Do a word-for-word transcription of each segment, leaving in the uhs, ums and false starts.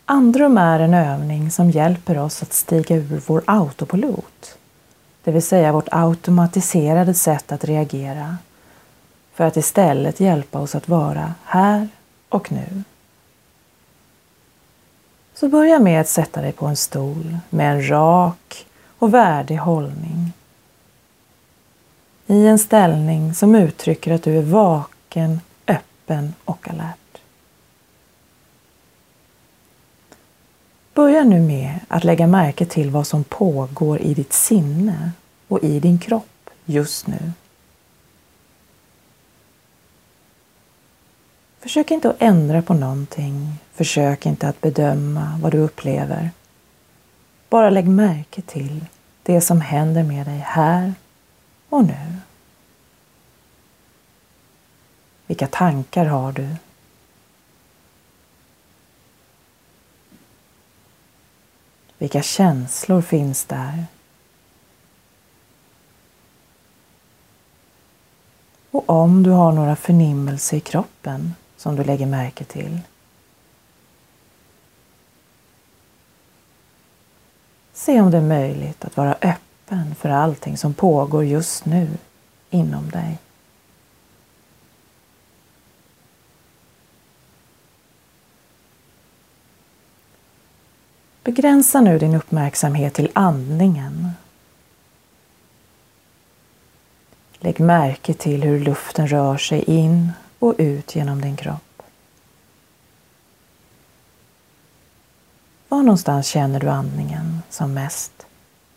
Andrum är en övning som hjälper oss att stiga ur vår autopilot, det vill säga vårt automatiserade sätt att reagera, för att istället hjälpa oss att vara här och nu. Så börja med att sätta dig på en stol med en rak och värdig hållning. I en ställning som uttrycker att du är vaken, öppen och alert. Börja nu med att lägga märke till vad som pågår i ditt sinne och i din kropp just nu. Försök inte att ändra på någonting. Försök inte att bedöma vad du upplever. Bara lägg märke till det som händer med dig här och nu. Vilka tankar har du? Vilka känslor finns där? Och om du har några förnimmelser i kroppen som du lägger märke till. Se om det är möjligt att vara öppen för allting som pågår just nu inom dig. Begränsa nu din uppmärksamhet till andningen. Lägg märke till hur luften rör sig in och ut genom din kropp. Var någonstans känner du andningen som mest?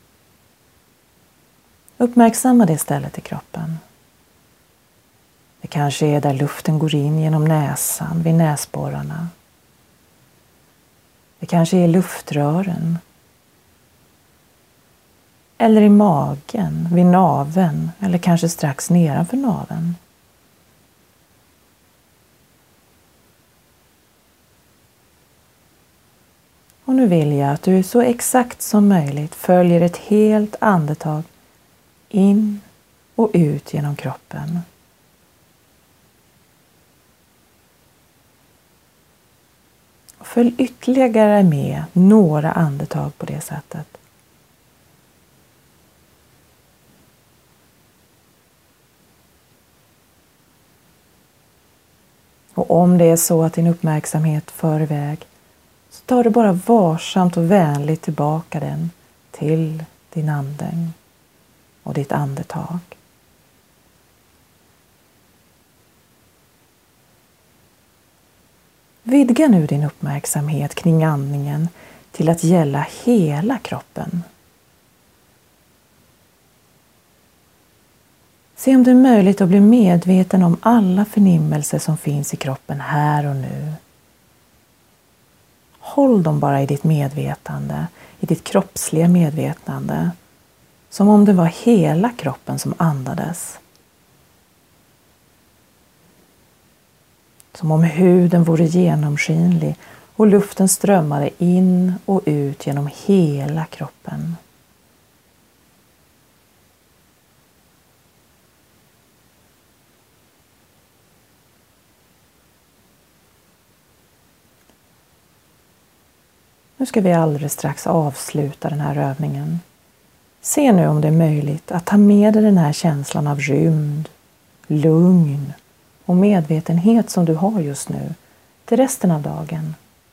Uppmärksamma det stället i kroppen. Det kanske är där luften går in genom näsan, vid näsborrarna. Det kanske är luftrören. Eller i magen, vid naveln eller kanske strax nedanför naveln. Och nu vill jag att du så exakt som möjligt följer ett helt andetag in och ut genom kroppen. Och följ ytterligare med några andetag på det sättet. Och om det är så att din uppmärksamhet för iväg, så tar du bara varsamt och vänligt tillbaka den till din andning och ditt andetag. Vidga nu din uppmärksamhet kring andningen till att gälla hela kroppen. Se om det är möjligt att bli medveten om alla förnimmelser som finns i kroppen här och nu. Håll dem bara i ditt medvetande, i ditt kroppsliga medvetande, som om det var hela kroppen som andades. Som om huden vore genomskinlig och luften strömmade in och ut genom hela kroppen. Nu ska vi alldeles strax avsluta den här övningen. Se nu om det är möjligt att ta med dig den här känslan av rymd, lugn och medvetenhet som du har just nu till resten av dagen.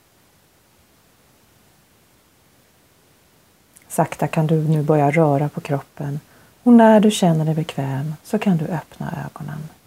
Sakta kan du nu börja röra på kroppen och när du känner dig bekväm så kan du öppna ögonen.